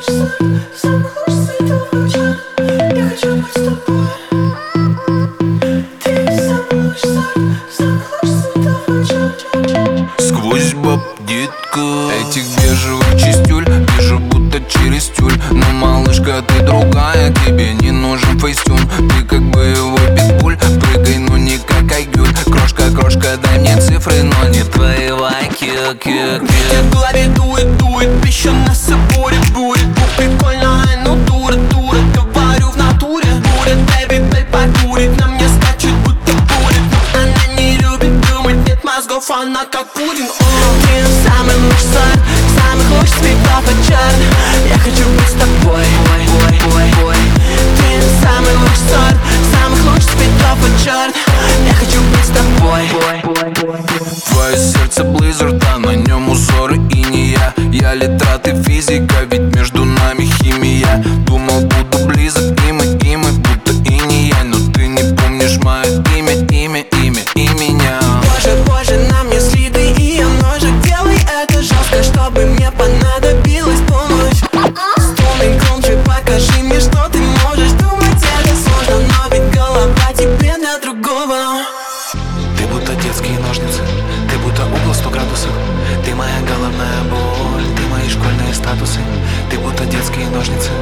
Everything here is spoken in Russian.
самый лучший световой вечер. Я хочу быть с тобой. Ты самый лучший световой вечер. Сквозь баб, детка, этих бежевых чистюль вижу будто через тюль. Но, малышка, ты другая, тебе не нужен фейстюн. Ты как бы его питбуль, прыгай, но не как Айгюль. Крошка, крошка, дай мне цифры, но не твоего IQ. Ветер в голове дует, дует, еще нас все будет. Прикольно, но дура, говорю в натуре. Буря, бэйби, покурит, на мне скачет, будто бурит. Но она не любит думать, нет мозгов, она как пудинг. Ты самый лучший сорт, самых лучших цветов и черт. Я хочу быть с тобой. Ты самый лучший сорт, самых лучших цветов и черт. Я хочу быть с тобой. Твое сердце Blizzard, а на нем узоры инея. Я литрат и физика, ведь между нами химия. Думал, буду близок, и мы будто и не я. Но ты не помнишь мое имя и меня. Боже, на мне следы и я ножик. Делай это жестко, чтобы мне понадобилась помощь. Столный громче, покажи мне, что ты можешь. Думать это сложно, но ведь голова тебе для другого. Ты будто детские ножницы, ты будто угол 100 градусов. Ты моя головная боль, ты мои школьные статусы. Ты будто детские ножницы,